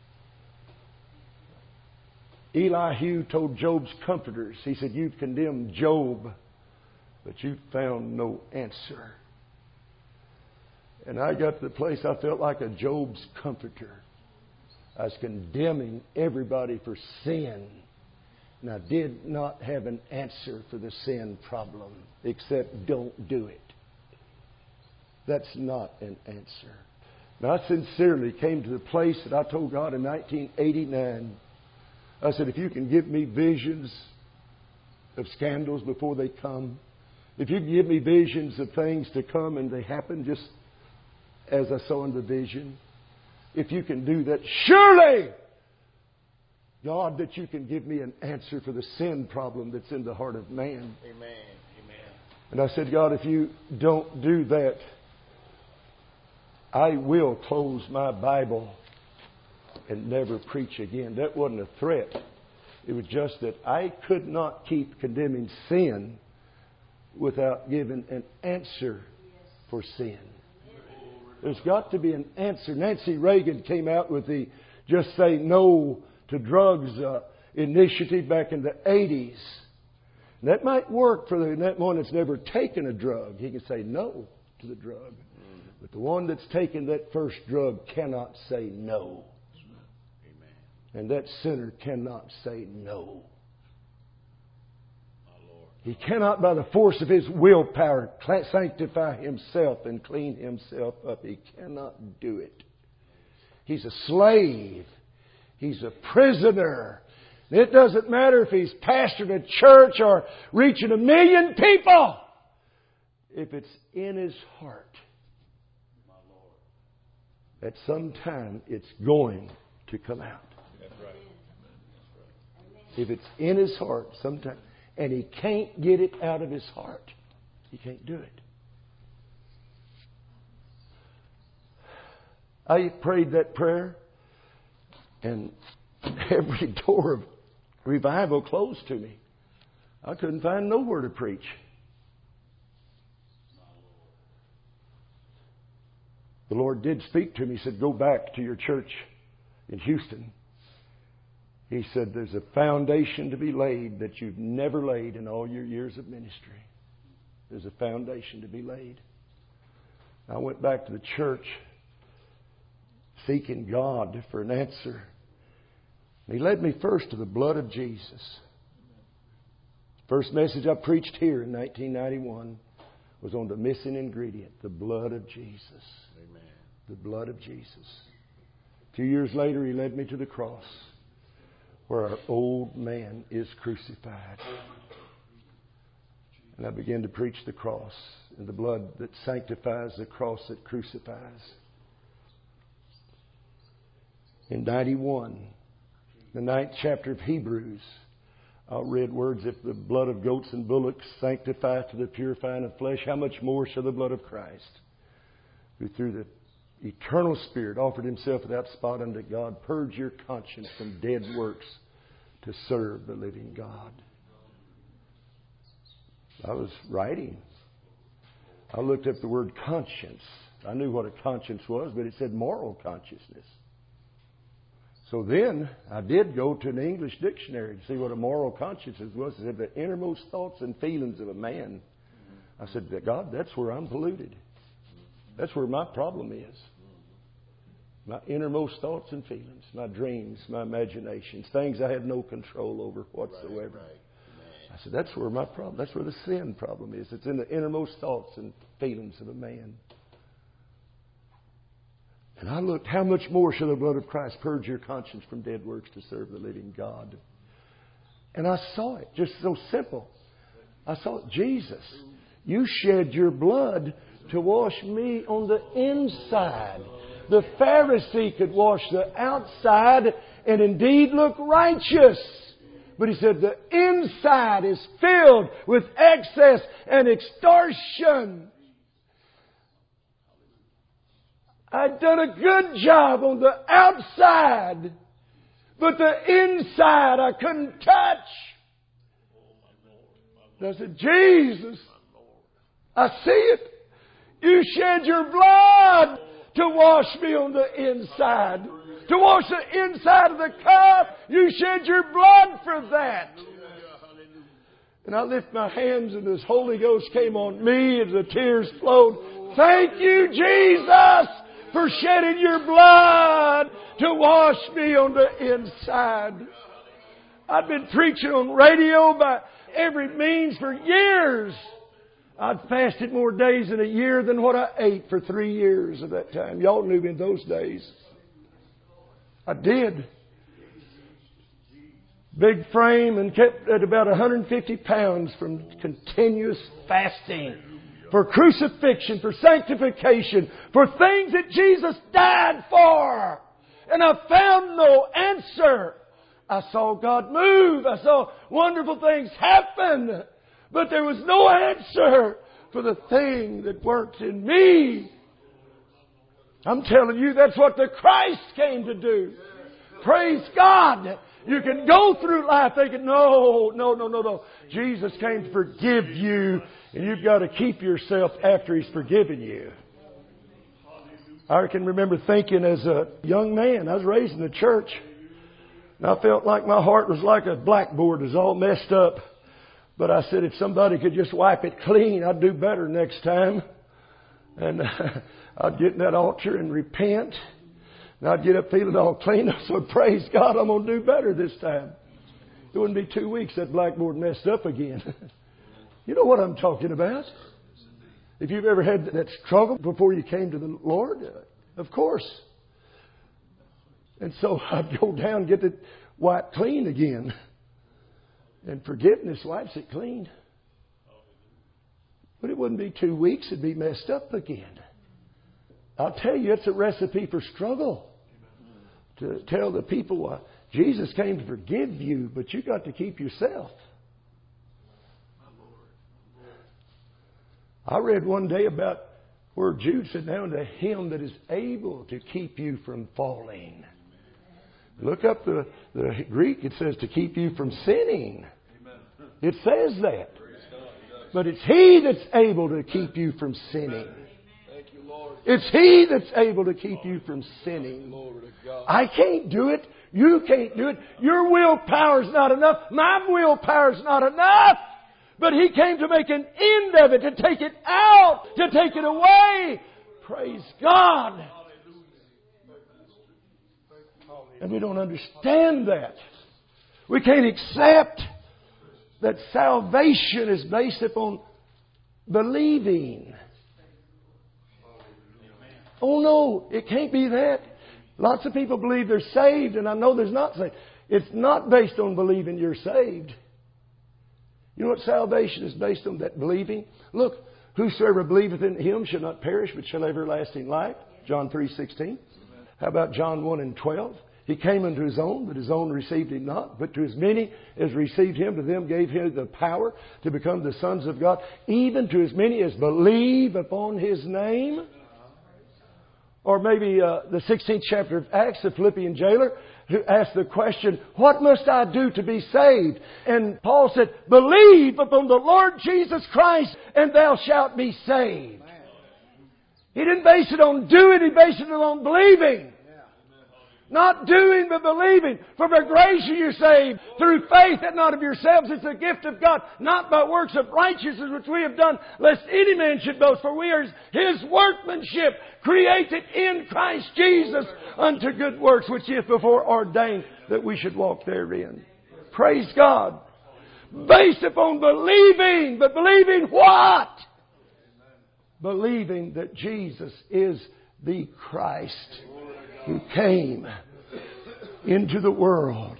Elihu told Job's comforters, he said, you've condemned Job, but you've found no answer. And I got to the place I felt like a Job's comforter. I was condemning everybody for sin. And I did not have an answer for the sin problem, except don't do it. That's not an answer. And I sincerely came to the place that I told God in 1989, I said, if you can give me visions of scandals before they come, if you can give me visions of things to come and they happen just as I saw in the vision, if you can do that, surely, God, that you can give me an answer for the sin problem that's in the heart of man. Amen. Amen. And I said, God, if you don't do that, I will close my Bible and never preach again. That wasn't a threat. It was just that I could not keep condemning sin without giving an answer for sin. There's got to be an answer. Nancy Reagan came out with the Just Say No to Drugs initiative back in the 80s. And that might work for that one that's never taken a drug. He can say no to the drug. But the one that's taken that first drug cannot say no. Amen. And that sinner cannot say no. He cannot, by the force of his willpower, sanctify himself and clean himself up. He cannot do it. He's a slave. He's a prisoner. It doesn't matter if he's pastoring a church or reaching 1 million people. If it's in his heart, at some time it's going to come out. That's right. If it's in his heart sometime, and he can't get it out of his heart, he can't do it. I prayed that prayer, and every door of revival closed to me. I couldn't find nowhere to preach. The Lord did speak to me. He said, go back to your church in Houston. He said, there's a foundation to be laid that you've never laid in all your years of ministry. There's a foundation to be laid. I went back to the church seeking God for an answer. And He led me first to the blood of Jesus. First message I preached here in 1991 was on the missing ingredient, the blood of Jesus. Amen. The blood of Jesus. A few years later, He led me to the cross, where our old man is crucified. And I began to preach the cross and the blood that sanctifies, the cross that crucifies. In 91, the 9th chapter of Hebrews, I read words, if the blood of goats and bullocks sanctify to the purifying of flesh, how much more shall the blood of Christ, who through the eternal Spirit offered Himself without spot unto God, purge your conscience from dead works to serve the living God. I was writing. I looked up the word conscience. I knew what a conscience was, but it said moral consciousness. So then I did go to an English dictionary to see what a moral conscience was. It said the innermost thoughts and feelings of a man. I said, God, that's where I'm polluted. That's where my problem is. My innermost thoughts and feelings, my dreams, my imaginations, things I have no control over whatsoever. Right. I said, that's where my problem, that's where the sin problem is. It's in the innermost thoughts and feelings of a man. And I looked, how much more shall the blood of Christ purge your conscience from dead works to serve the living God? And I saw it, just so simple. I saw it. Jesus, you shed your blood to wash me on the inside. The Pharisee could wash the outside and indeed look righteous. But he said the inside is filled with excess and extortion. I'd done a good job on the outside, but the inside I couldn't touch. And I said, Jesus, I see it. You shed your blood to wash me on the inside. To wash the inside of the cup, you shed your blood for that. And I lift my hands and this Holy Ghost came on me as the tears flowed. Thank you, Jesus, for shedding your blood to wash me on the inside. I've been preaching on radio by every means for years. I'd fasted more days in a year than what I ate for 3 years of that time. Y'all knew me in those days. I did. Big frame and kept at about 150 pounds from continuous fasting. For crucifixion, for sanctification, for things that Jesus died for. And I found no answer. I saw God move. I saw wonderful things happen. But there was no answer for the thing that worked in me. I'm telling you, that's what the Christ came to do. Praise God. You can go through life thinking, no. Jesus came to forgive you, and you've got to keep yourself after He's forgiven you. I can remember thinking as a young man, I was raised in the church, and I felt like my heart was like a blackboard. It was all messed up. But I said, if somebody could just wipe it clean, I'd do better next time. And I'd get in that altar and repent. And I'd get up feeling all clean. I said, praise God, I'm going to do better this time. It wouldn't be 2 weeks that blackboard messed up again. You know what I'm talking about. If you've ever had that struggle before you came to the Lord, of course. And so I'd go down and get it wiped clean again. And forgiveness wipes it clean. But it wouldn't be 2 weeks, it'd be messed up again. I'll tell you, it's a recipe for struggle. To tell the people, Jesus came to forgive you, but you got to keep yourself. I read one day about where Jude said, now to Him that is able to keep you from falling. Look up the Greek. It says to keep you from sinning. It says that. But it's He that's able to keep you from sinning. It's He that's able to keep you from sinning. I can't do it. You can't do it. Your willpower's not enough. My willpower's not enough. But He came to make an end of it, to take it out, to take it away. Praise God. And we don't understand that. We can't accept that salvation is based upon believing. Oh no, it can't be that. Lots of people believe they're saved, and I know there's not saved. It's not based on believing you're saved. You know what salvation is based on? That believing. Look, whosoever believeth in Him shall not perish, but shall have everlasting life. John 3:16. How about John 1:12? He came unto His own, but His own received Him not. But to as many as received Him, to them gave Him the power to become the sons of God, even to as many as believe upon His name. Or maybe the 16th chapter of Acts, the Philippian jailer who asked the question, what must I do to be saved? And Paul said, believe upon the Lord Jesus Christ and thou shalt be saved. He didn't base it on doing, He based it on believing. Not doing, but believing. For by grace are you saved, through faith and not of yourselves. It's a gift of God, not by works of righteousness which we have done, lest any man should boast. For we are His workmanship, created in Christ Jesus unto good works, which He hath before ordained that we should walk therein. Praise God. Based upon believing. But believing what? Believing that Jesus is the Christ, who came into the world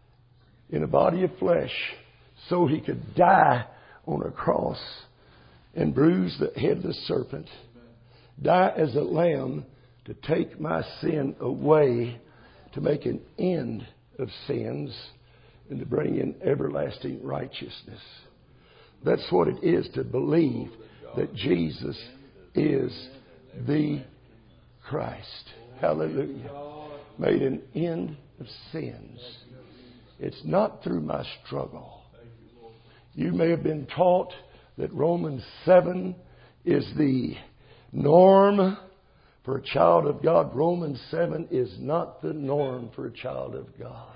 in a body of flesh so He could die on a cross and bruise the headless serpent, die as a lamb to take my sin away, to make an end of sins, and to bring in everlasting righteousness. That's what it is to believe that Jesus is the Christ. Hallelujah. Made an end of sins. It's not through my struggle. You may have been taught that Romans 7 is the norm for a child of God. Romans 7 is not the norm for a child of God.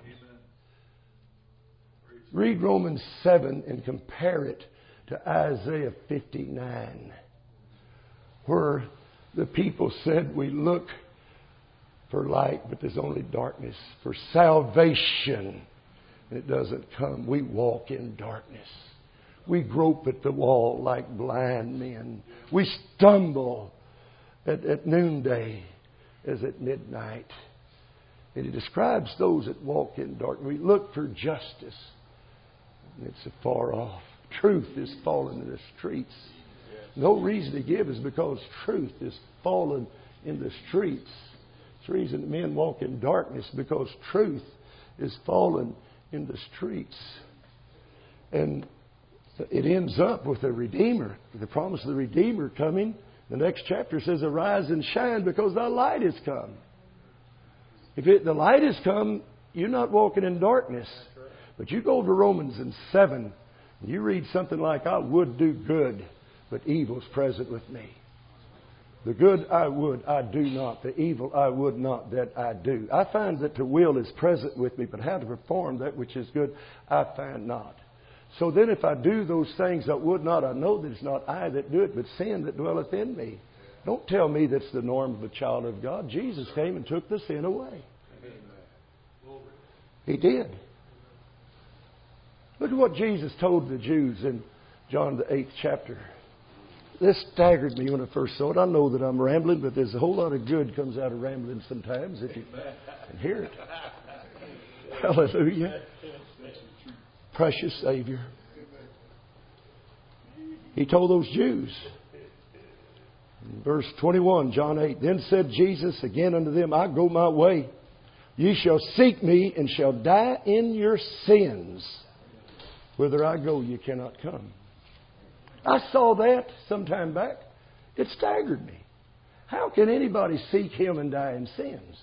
Read Romans 7 and compare it to Isaiah 59, where the people said, we look for light, but there's only darkness. For salvation, and it doesn't come. We walk in darkness. We grope at the wall like blind men. We stumble at noonday as at midnight. And he describes those that walk in darkness. We look for justice, and it's afar off. Truth is fallen in the streets. No reason to give is because truth is fallen in the streets. It's the reason that men walk in darkness, because truth is fallen in the streets. And it ends up with a Redeemer, the promise of the Redeemer coming. The next chapter says, arise and shine, because thy light has come. If the light has come, you're not walking in darkness. But you go to Romans 7, and you read something like, I would do good, but evil's present with me. The good I would, I do not. The evil I would not, that I do. I find that the will is present with me, but how to perform that which is good, I find not. So then if I do those things I would not, I know that it's not I that do it, but sin that dwelleth in me. Don't tell me that's the norm of a child of God. Jesus came and took the sin away. He did. Look at what Jesus told the Jews in John the 8th chapter. This staggered me when I first saw it. I know that I'm rambling, but there's a whole lot of good comes out of rambling sometimes if you can hear it. Hallelujah. Precious Savior. He told those Jews. In verse 21, John 8. Then said Jesus again unto them, I go my way. Ye shall seek me and shall die in your sins. Whither I go, you cannot come. I saw that some time back. It staggered me. How can anybody seek Him and die in sins?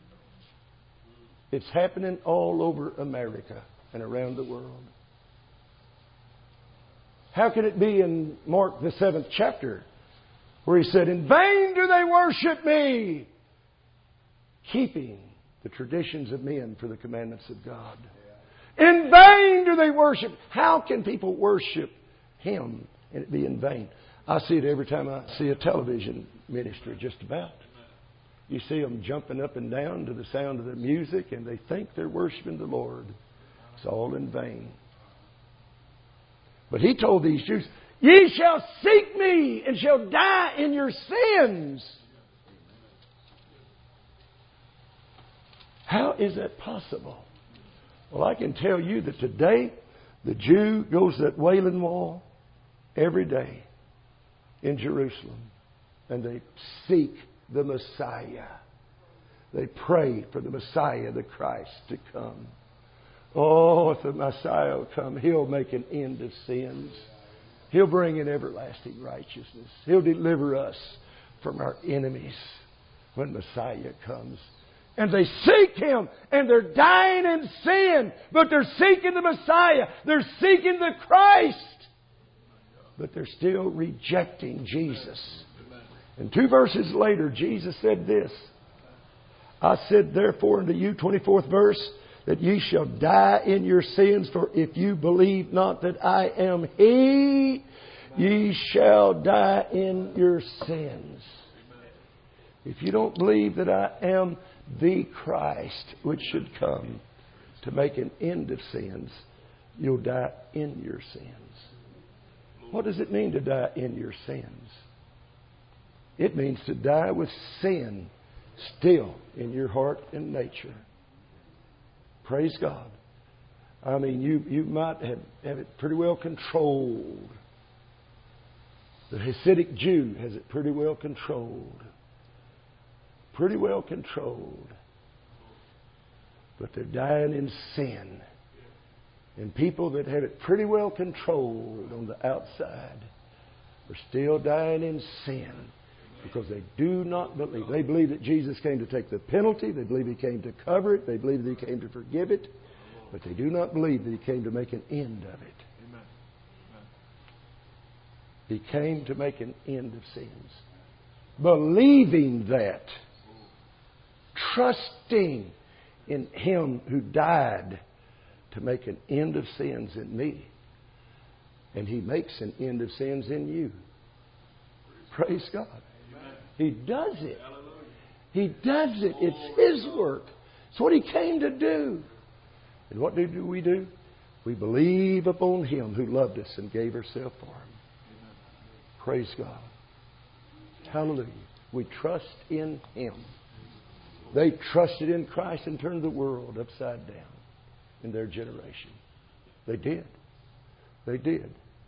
It's happening all over America and around the world. How can it be in Mark the 7th chapter where He said, in vain do they worship me, keeping the traditions of men for the commandments of God. In vain do they worship. How can people worship Him and it be in vain? I see it every time I see a television ministry, just about. You see them jumping up and down to the sound of the music, and they think they're worshiping the Lord. It's all in vain. But He told these Jews, ye shall seek me and shall die in your sins. How is that possible? Well, I can tell you that today the Jew goes to that Wailing Wall every day in Jerusalem, and they seek the Messiah. They pray for the Messiah, the Christ, to come. Oh, if the Messiah will come, He'll make an end of sins. He'll bring in everlasting righteousness. He'll deliver us from our enemies when Messiah comes. And they seek Him, and they're dying in sin, but they're seeking the Messiah. They're seeking the Christ. But they're still rejecting Jesus. And 2 verses later, Jesus said this. I said therefore unto you, 24th verse, that ye shall die in your sins, for if you believe not that I am He, ye shall die in your sins. If you don't believe that I am the Christ, which should come to make an end of sins, you'll die in your sins. What does it mean to die in your sins? It means to die with sin still in your heart and nature. Praise God. I mean, you might have it pretty well controlled. The Hasidic Jew has it pretty well controlled. Pretty well controlled. But they're dying in sin. And people that have it pretty well controlled on the outside are still dying in sin because they do not believe. They believe that Jesus came to take the penalty. They believe He came to cover it. They believe that He came to forgive it. But they do not believe that He came to make an end of it. He came to make an end of sins. Believing that. Trusting in Him who died to make an end of sins in me. And He makes an end of sins in you. Praise God. He does it. He does it. It's His work. It's what He came to do. And what do we do? We believe upon Him who loved us and gave herself for Him. Praise God. Hallelujah. We trust in Him. They trusted in Christ and turned the world upside down in their generation. They did. They did.